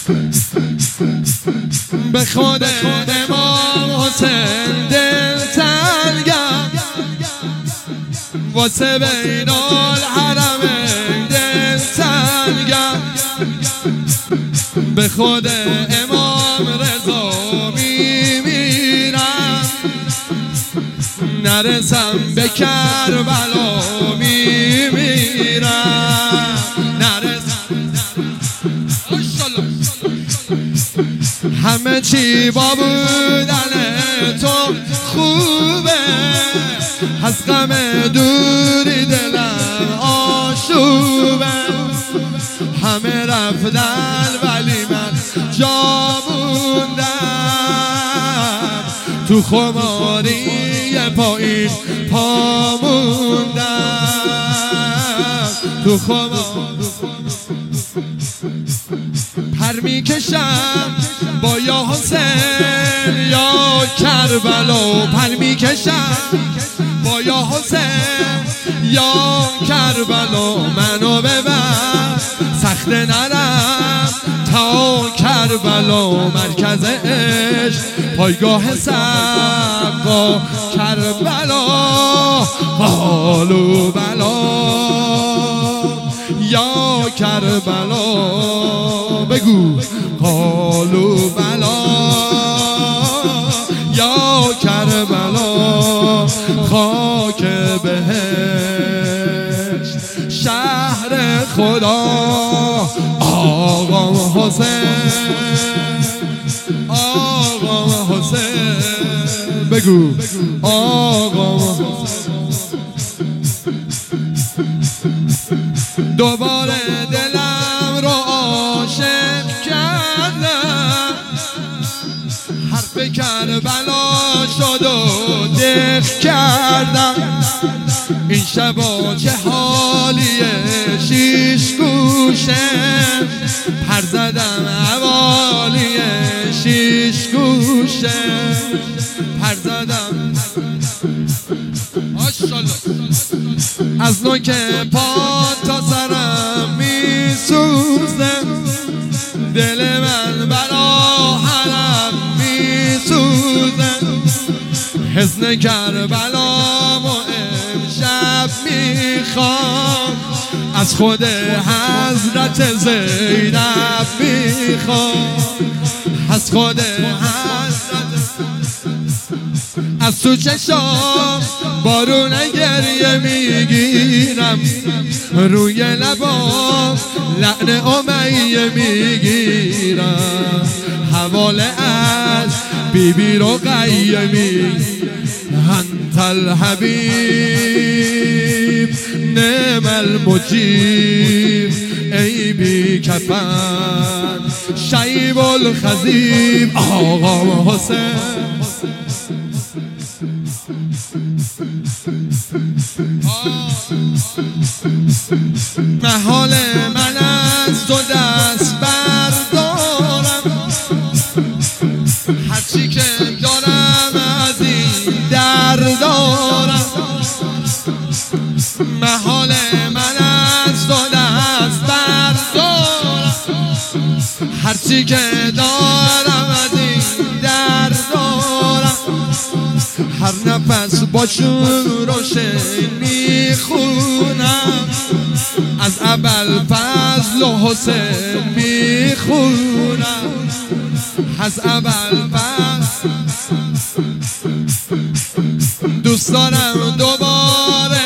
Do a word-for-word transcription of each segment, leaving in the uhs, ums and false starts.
به خود امام حسین دل تنگم، واسه بین الحرمین دل تنگم. به خود امام رضا میمیرم، نرسم به کربلا میمیرم، نرسم. همه چی با بودن تو خوبه، از غم دوری دلم آشوبه. همه رفتن ولی من جا موندم، تو خماری پایین پا موندم، تو خماری پر میکشم با یا حسین یا کربلا، پر میکشم با یا حسین یا کربلا. منو ببر سخت نرم تا کربلا، مرکز عشق پایگاه سقا کربلا. حالو بلا یا کربلا، بگو حالو بلا یا کربلا. خاک بهشت شهر خدا، آقا حسین آقا حسین، بگو آقا حسین. دوباره دلم رو عاشق کردم، حرف کربلا شد و دق کردم. این شبا چه حالیه شیش گوشه، پر زدم حوالی شیش گوشه، پر زدم از نوک پا تا سرم میسوزه. دل من برا حرم میسوزه، حزن کربلامو امشب میخوام، از خود حضرت زینب میخوام، از خود حضرت. از تو چشام بارون گریه میگیرم، روی لبام لعن امیه میگیرم، حواله از بیبی رقیه میگیرم. انت الحبیب نعم المجیب، ای بی کفن شیب الخزیب. آقا حسین محال من از تو دست بردارم، هرچی که دارم از این در دارم. محال من از تو دست بردارم، هرچی که دارم از این در دارم. هر نفس با شور و شین میخونم، از ابوالفضل و حسین میخونم، از ابوالفضل. دوست دارم دوباره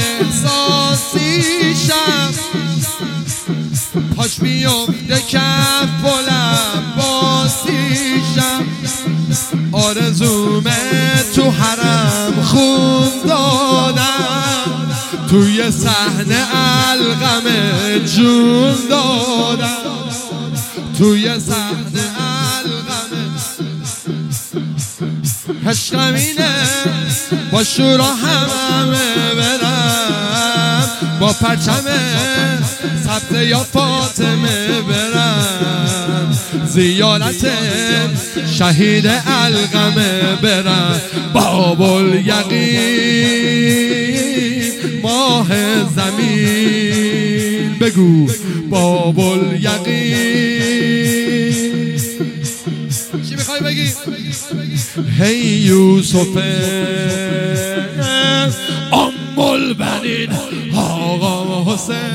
احساسیشم، پاش میفته کف و لباسیشم. آرزومه تو حرم خون دادم، توی صحنه القم جون دادم، توی صحنه القم. عشقم اینه با شورا همه برم، با پرچم ثبت یا فاطمه برم، زیارت شهید القمه برم. باب الیقین ماه زمین، بگو باب الیقین هی یوسف ام البنین آقا حسین